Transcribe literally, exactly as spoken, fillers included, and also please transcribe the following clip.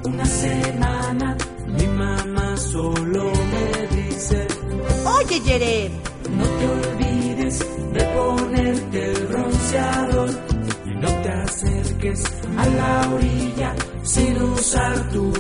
una semana mi mamá solo me dice: Oye, Yere, no te olvides de ponerte el bronceador y no te acerques a la orilla sin usar tu